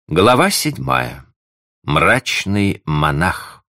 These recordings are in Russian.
Глава 7. Мрачный монах.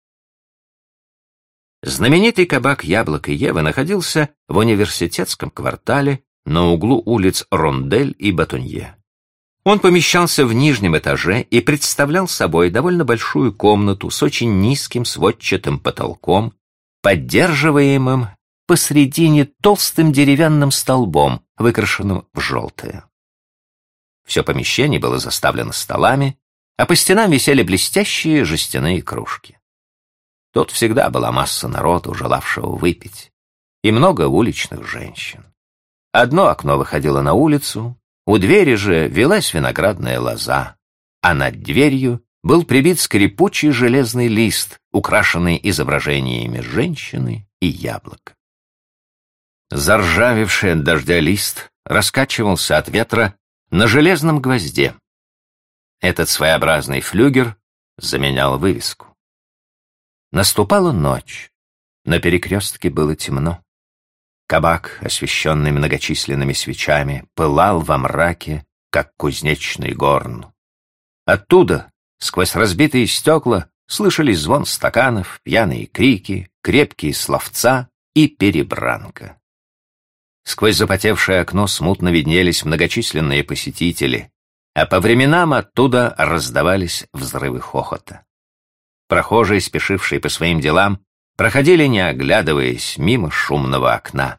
Знаменитый кабак «Яблоко Евы» находился в университетском квартале на углу улиц Рондель и Батунье. Он помещался в нижнем этаже и представлял собой довольно большую комнату с очень низким сводчатым потолком, поддерживаемым посредине толстым деревянным столбом, выкрашенным в желтое. Все помещение было заставлено столами, а по стенам висели блестящие жестяные кружки. Тут всегда была масса народу, желавшего выпить, и много уличных женщин. Одно окно выходило на улицу, у двери же велась виноградная лоза, а над дверью был прибит скрипучий железный лист, украшенный изображениями женщины и яблок. Заржавевший от дождя лист раскачивался от ветра на железном гвозде. Этот своеобразный флюгер заменял вывеску. Наступала ночь. На перекрестке было темно. Кабак, освещенный многочисленными свечами, пылал во мраке, как кузнечный горн. Оттуда, сквозь разбитые стекла, слышались звон стаканов, пьяные крики, крепкие словца и перебранка. Сквозь запотевшее окно смутно виднелись многочисленные посетители, а по временам оттуда раздавались взрывы хохота. Прохожие, спешившие по своим делам, проходили, не оглядываясь, мимо шумного окна.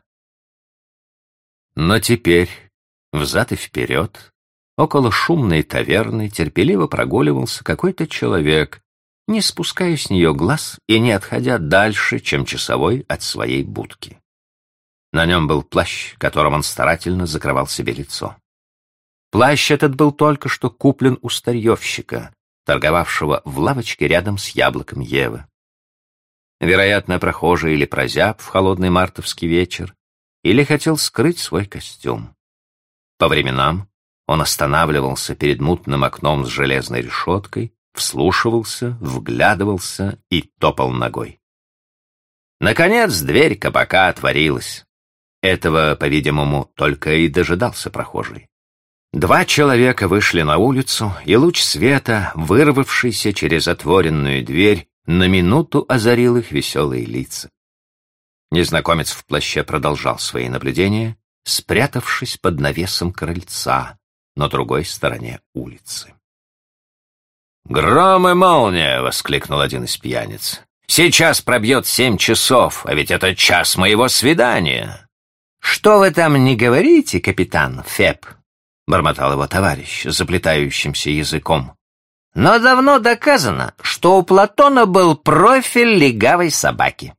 Но теперь, взад и вперед, около шумной таверны терпеливо прогуливался какой-то человек, не спуская с нее глаз и не отходя дальше, чем часовой от своей будки. На нем был плащ, которым он старательно закрывал себе лицо. Плащ этот был только что куплен у старьевщика, торговавшего в лавочке рядом с яблоком Евы. Вероятно, прохожий или прозяб в холодный мартовский вечер, или хотел скрыть свой костюм. По временам он останавливался перед мутным окном с железной решеткой, вслушивался, вглядывался и топал ногой. Наконец дверь кабака отворилась. Этого, по-видимому, только и дожидался прохожий. Два человека вышли на улицу, и луч света, вырвавшийся через отворенную дверь, на минуту озарил их веселые лица. Незнакомец в плаще продолжал свои наблюдения, спрятавшись под навесом крыльца на другой стороне улицы. «Гром и молния!» — воскликнул один из пьяниц. «Сейчас пробьет 7 часов, а ведь это час моего свидания!» «Что вы там не говорите, капитан Феб?» — бормотал его товарищ заплетающимся языком. «Но давно доказано, что у Платона был профиль легавой собаки».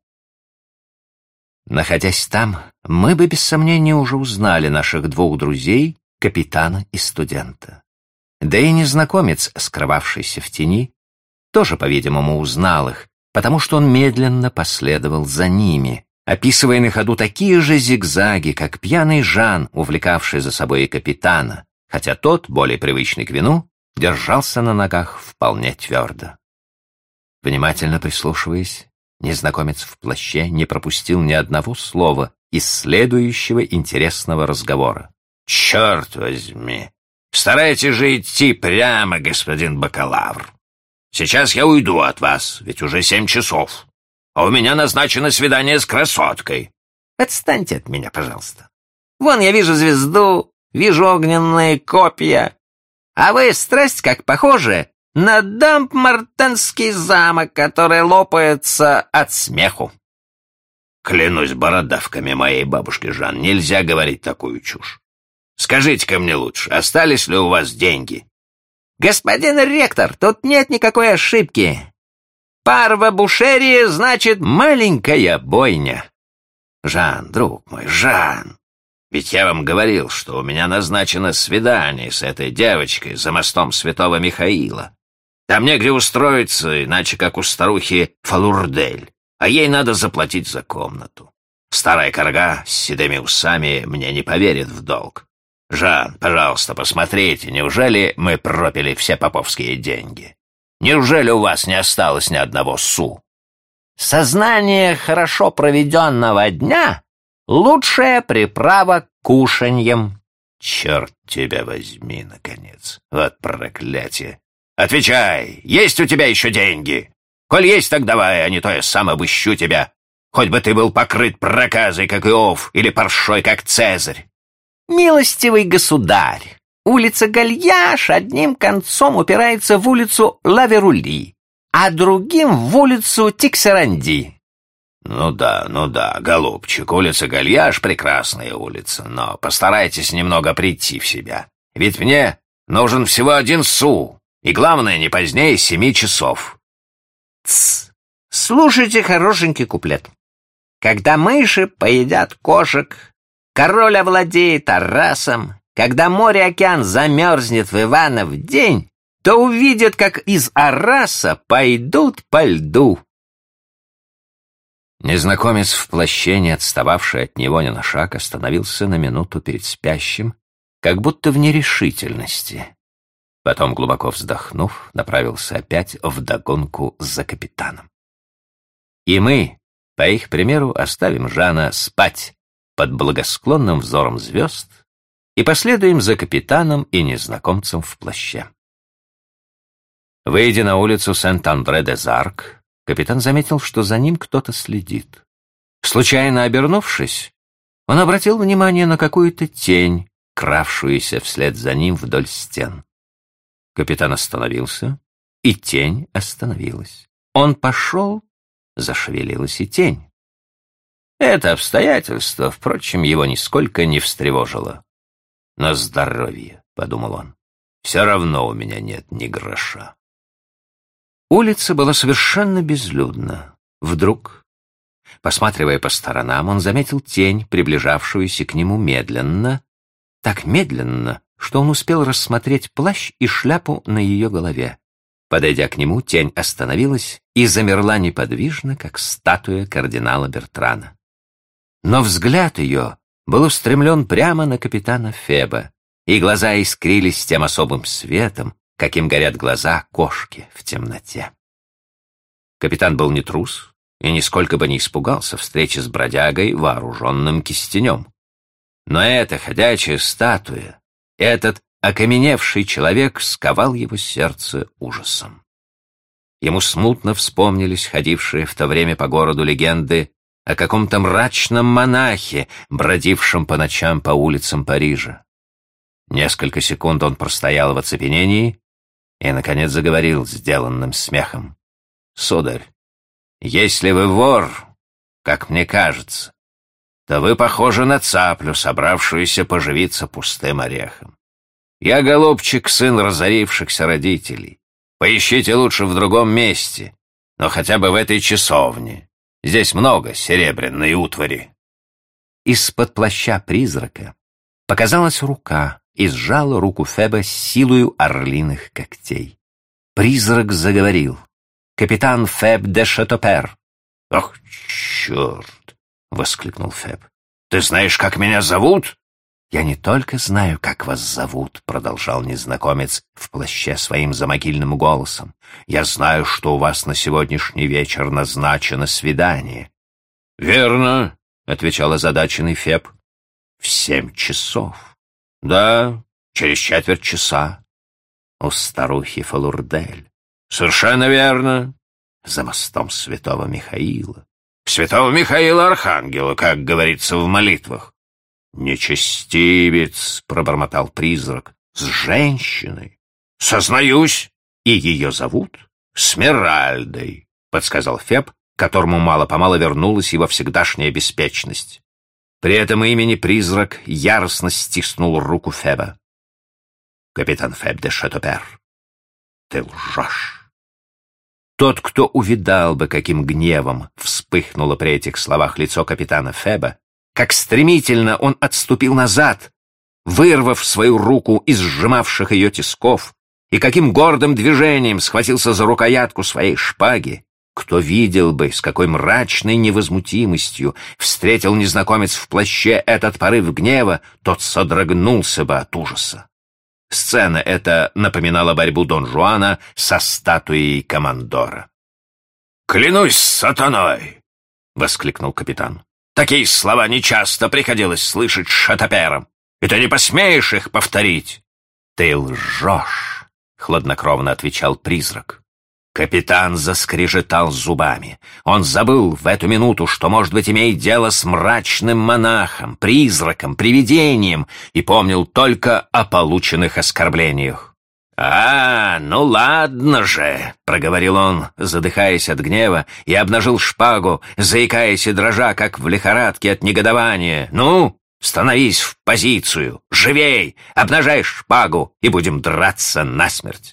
Находясь там, мы бы без сомнения уже узнали наших двух друзей, капитана и студента. Да и незнакомец, скрывавшийся в тени, тоже, по-видимому, узнал их, потому что он медленно последовал за ними, описывая на ходу такие же зигзаги, как пьяный Жан, увлекавший за собой и капитана, хотя тот, более привычный к вину, держался на ногах вполне твердо. Внимательно прислушиваясь, незнакомец в плаще не пропустил ни одного слова из следующего интересного разговора. «Черт возьми! Старайтесь же идти прямо, господин бакалавр! Сейчас я уйду от вас, ведь уже 7 часов. А у меня назначено свидание с красоткой. Отстаньте от меня, пожалуйста. Вон я вижу звезду, вижу огненные копья. А вы, страсть как похожи на Дамп-Мартенский замок, который лопается от смеху». «Клянусь бородавками моей бабушки Жан, нельзя говорить такую чушь. Скажите-ка мне лучше, остались ли у вас деньги?» «Господин ректор, тут нет никакой ошибки. Парва-бушерия значит маленькая бойня». «Жан, друг мой, Жан, ведь я вам говорил, что у меня назначено свидание с этой девочкой за мостом Святого Михаила. Там негде устроиться, иначе как у старухи Фалурдель, а ей надо заплатить за комнату. Старая корга с седыми усами мне не поверит в долг. Жан, пожалуйста, посмотрите, неужели мы пропили все поповские деньги? Неужели у вас не осталось ни одного су?» «Сознание хорошо проведенного дня — лучшая приправа к кушаньям», Черт тебя возьми, наконец. Вот проклятие. Отвечай, есть у тебя еще деньги? Коль есть, так давай, а не то я сам обыщу тебя. Хоть бы ты был покрыт проказой, как Иов, или паршой, как Цезарь. Милостивый государь, улица Гальяш одним концом упирается в улицу Лаверули, а другим в улицу Тиксеранди. Ну да, голубчик, улица Гальяш — прекрасная улица, но постарайтесь немного прийти в себя. Ведь мне нужен всего 1 су, и главное, не позднее 7 часов. Тсс, слушайте хорошенький куплет. Когда мыши поедят кошек, король овладеет Аррасом, когда море-океан замерзнет в Иванов день, то увидят, как из Арраса пойдут по льду. Незнакомец в плаще, не отстававший от него ни на шаг, остановился на минуту перед спящим, как будто в нерешительности. Потом, глубоко вздохнув, направился опять вдогонку за капитаном. И мы, по их примеру, оставим Жана спать под благосклонным взором звезд и последуем за капитаном и незнакомцем в плаще. Выйдя на улицу Сент-Андре-де-Зарк, капитан заметил, что за ним кто-то следит. Случайно обернувшись, он обратил внимание на какую-то тень, кравшуюся вслед за ним вдоль стен. Капитан остановился, и тень остановилась. Он пошел, зашевелилась и тень. Это обстоятельство, впрочем, его нисколько не встревожило. «На здоровье», — подумал он, — «все равно у меня нет ни гроша». Улица была совершенно безлюдна. Вдруг, посматривая по сторонам, он заметил тень, приближавшуюся к нему медленно, так медленно, что он успел рассмотреть плащ и шляпу на ее голове. Подойдя к нему, тень остановилась и замерла неподвижно, как статуя кардинала Бертрана. Но взгляд ее был устремлен прямо на капитана Феба, и глаза искрились тем особым светом, каким горят глаза кошки в темноте. Капитан был не трус и нисколько бы не испугался встречи с бродягой, вооруженным кистенем. Но эта ходячая статуя, этот окаменевший человек сковал его сердце ужасом. Ему смутно вспомнились ходившие в то время по городу легенды о каком-то мрачном монахе, бродившем по ночам по улицам Парижа. Несколько секунд он простоял в оцепенении и, наконец, заговорил сделанным смехом. «Сударь, если вы вор, как мне кажется, то вы похожи на цаплю, собравшуюся поживиться пустым орехом. Я, голубчик, сын разорившихся родителей. Поищите лучше в другом месте, но хотя бы в этой часовне. Здесь много серебряной утвари». Из-под плаща призрака показалась рука и сжала руку Феба с силою орлиных когтей. Призрак заговорил. «Капитан Феб де Шатопер». «Ах, черт!» — воскликнул Феб. «Ты знаешь, как меня зовут?» «Я не только знаю, как вас зовут», — продолжал незнакомец в плаще своим замогильным голосом. «Я знаю, что у вас на сегодняшний вечер назначено свидание». «Верно», — отвечал озадаченный Феб. «В 7 часов». «Да, через четверть часа». «У старухи Фалурдель». «Совершенно верно». «За мостом святого Михаила». «Святого Михаила Архангела, как говорится в молитвах». «Нечестивец», — пробормотал призрак, — «с женщиной». «Сознаюсь, и ее зовут Смиральдой», — подсказал Феб, которому мало-помалу вернулась его всегдашняя беспечность. При этом имени призрак яростно стиснул руку Феба. «Капитан Феб де Шатопер, ты лжешь». Тот, кто увидал бы, каким гневом вспыхнуло при этих словах лицо капитана Феба, как стремительно он отступил назад, вырвав свою руку из сжимавших ее тисков, и каким гордым движением схватился за рукоятку своей шпаги, кто видел бы, с какой мрачной невозмутимостью встретил незнакомец в плаще этот порыв гнева, тот содрогнулся бы от ужаса. Сцена эта напоминала борьбу Дон Жуана со статуей командора. «Клянусь сатаной!» — воскликнул капитан. «Такие слова нечасто приходилось слышать шатоперам. и ты не посмеешь их повторить!» «Ты лжешь!» — хладнокровно отвечал призрак. Капитан заскрежетал зубами. Он забыл в эту минуту, что, может быть, имеет дело с мрачным монахом, призраком, привидением, и помнил только о полученных оскорблениях. Ну ладно же!» — проговорил он, задыхаясь от гнева, и обнажил шпагу, заикаясь и дрожа, как в лихорадке от негодования. «Ну, становись в позицию! Живей! Обнажай шпагу, и будем драться насмерть!»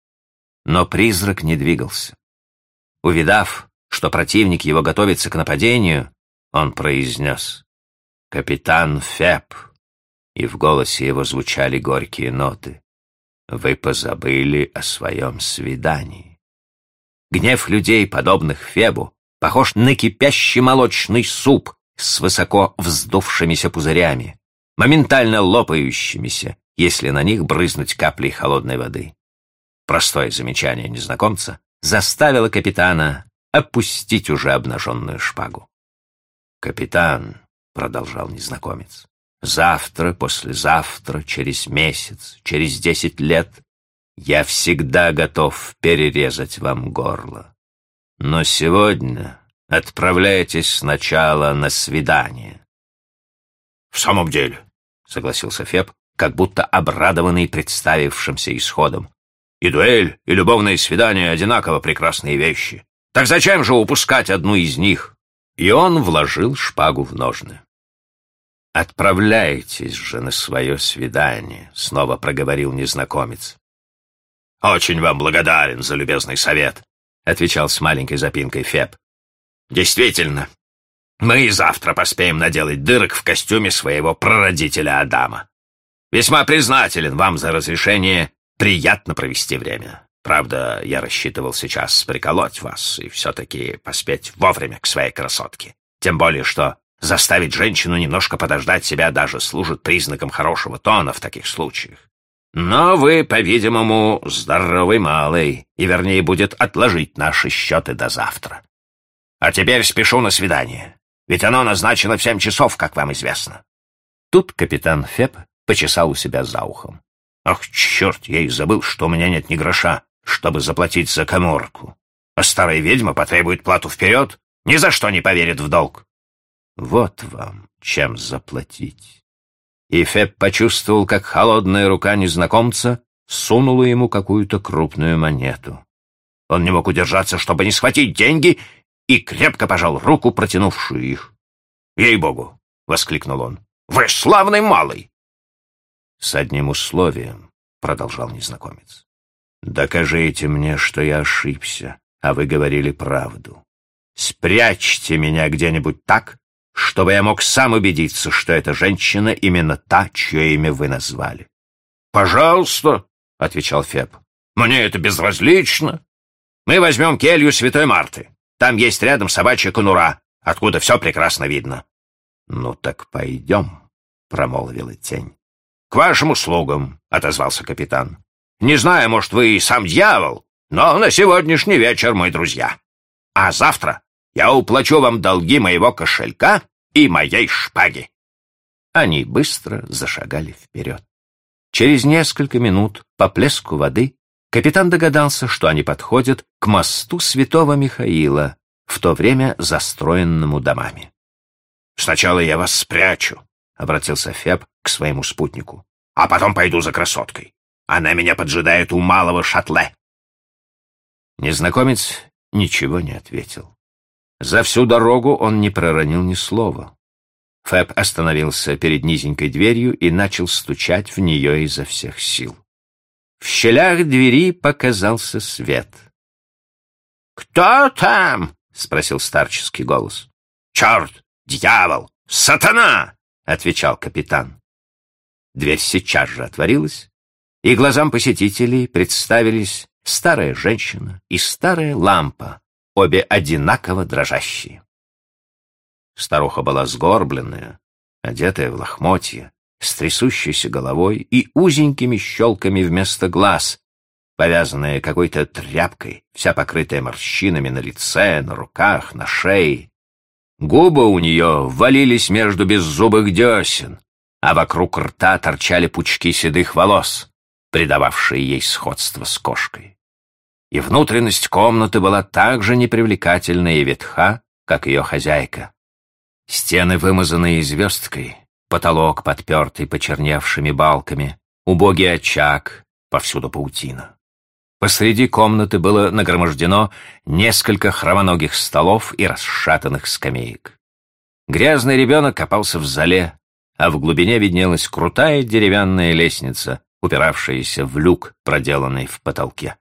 Но призрак не двигался. Увидав, что противник его готовится к нападению, он произнес: «Капитан Феб», и в голосе его звучали горькие ноты, «вы позабыли о своем свидании». Гнев людей, подобных Фебу, похож на кипящий молочный суп с высоко вздувшимися пузырями, моментально лопающимися, если на них брызнуть капли холодной воды. Простое замечание незнакомца заставило капитана опустить уже обнаженную шпагу. «Капитан», — продолжал незнакомец, — «завтра, послезавтра, через месяц, через 10 лет я всегда готов перерезать вам горло. Но сегодня отправляйтесь сначала на свидание». «В самом деле», — согласился Феб, как будто обрадованный представившимся исходом, «и дуэль, и любовные свидания одинаково прекрасные вещи. Так зачем же упускать одну из них?» И он вложил шпагу в ножны. «Отправляйтесь же на свое свидание», — снова проговорил незнакомец. «Очень вам благодарен за любезный совет», — отвечал с маленькой запинкой Феб. «Действительно, мы и завтра поспеем наделать дырок в костюме своего прародителя Адама. Весьма признателен вам за разрешение приятно провести время. Правда, я рассчитывал сейчас приколоть вас и все-таки поспеть вовремя к своей красотке. Тем более, что заставить женщину немножко подождать себя даже служит признаком хорошего тона в таких случаях. Но вы, по-видимому, здоровый малый, и вернее будет отложить наши счеты до завтра. А теперь спешу на свидание, ведь оно назначено в 7 часов, как вам известно». Тут капитан Феб почесал у себя за ухом. «Ах, черт, я и забыл, что у меня нет ни гроша, чтобы заплатить за каморку. А старая ведьма потребует плату вперед, ни за что не поверит в долг». «Вот вам чем заплатить». И Феб почувствовал, как холодная рука незнакомца сунула ему какую-то крупную монету. Он не мог удержаться, чтобы не схватить деньги, и крепко пожал руку, протянувшую их. «Ей-богу!» — воскликнул он. «Вы славный малый!» «С одним условием», — продолжал незнакомец. «Докажите мне, что я ошибся, а вы говорили правду. Спрячьте меня где-нибудь так, чтобы я мог сам убедиться, что эта женщина именно та, чье имя вы назвали». «Пожалуйста», — отвечал Феб. «Мне это безразлично. Мы возьмем келью Святой Марты. Там есть рядом собачья конура, откуда все прекрасно видно». «Ну так пойдем», — промолвила тень. «К вашим услугам», — отозвался капитан. «Не знаю, может, вы и сам дьявол, но на сегодняшний вечер мы друзья. А завтра я уплачу вам долги моего кошелька и моей шпаги». Они быстро зашагали вперед. Через несколько минут по плеску воды капитан догадался, что они подходят к мосту Святого Михаила, в то время застроенному домами. «Сначала я вас спрячу», — обратился Феб к своему спутнику, «а потом пойду за красоткой. Она меня поджидает у малого шатле». Незнакомец ничего не ответил. За всю дорогу он не проронил ни слова. Феб остановился перед низенькой дверью и начал стучать в нее изо всех сил. В щелях двери показался свет. «Кто там?» — спросил старческий голос. «Черт! Дьявол! Сатана!» — отвечал капитан. Дверь сейчас же отворилась, и глазам посетителей представились старая женщина и старая лампа, обе одинаково дрожащие. Старуха была сгорбленная, одетая в лохмотья, с трясущейся головой и узенькими щелками вместо глаз, повязанная какой-то тряпкой, вся покрытая морщинами на лице, на руках, на шее. Губы у нее ввалились между беззубых десен, а вокруг рта торчали пучки седых волос, придававшие ей сходство с кошкой. И внутренность комнаты была так же непривлекательна и ветха, как ее хозяйка. Стены, вымазанные звездкой, потолок, подпертый почерневшими балками, убогий очаг, повсюду паутина. Посреди комнаты было нагромождено несколько хромоногих столов и расшатанных скамеек. Грязный ребенок копался в золе, а в глубине виднелась крутая деревянная лестница, упиравшаяся в люк, проделанный в потолке.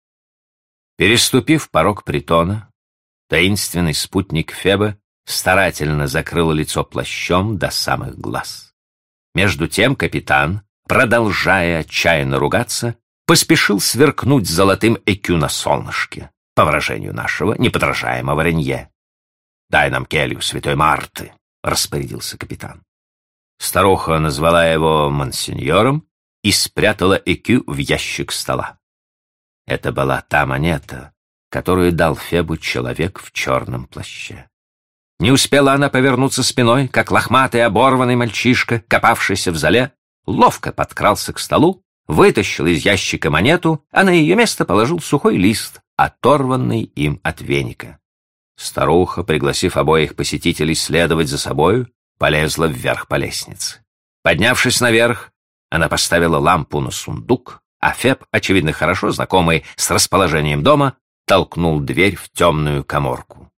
Переступив порог притона, таинственный спутник Фебы старательно закрыл лицо плащом до самых глаз. Между тем капитан, продолжая отчаянно ругаться, поспешил сверкнуть золотым ЭКЮ на солнышке, по выражению нашего неподражаемого Ренье. «Дай нам келью святой Марты», — распорядился капитан. Старуха назвала его монсеньором и спрятала ЭКЮ в ящик стола. Это была та монета, которую дал Фебу человек в черном плаще. Не успела она повернуться спиной, как лохматый оборванный мальчишка, копавшийся в золе, ловко подкрался к столу, вытащил из ящика монету, а на ее место положил сухой лист, оторванный им от веника. Старуха, пригласив обоих посетителей следовать за собою, полезла вверх по лестнице. Поднявшись наверх, она поставила лампу на сундук, а Феб, очевидно хорошо знакомый с расположением дома, толкнул дверь в темную каморку.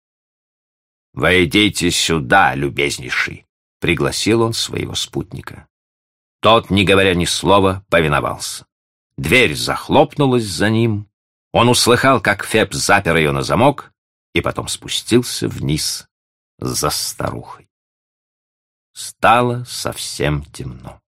«Войдите сюда, любезнейший», — пригласил он своего спутника. Тот, не говоря ни слова, повиновался. Дверь захлопнулась за ним. Он услыхал, как Феб запер ее на замок, и потом спустился вниз за старухой. Стало совсем темно.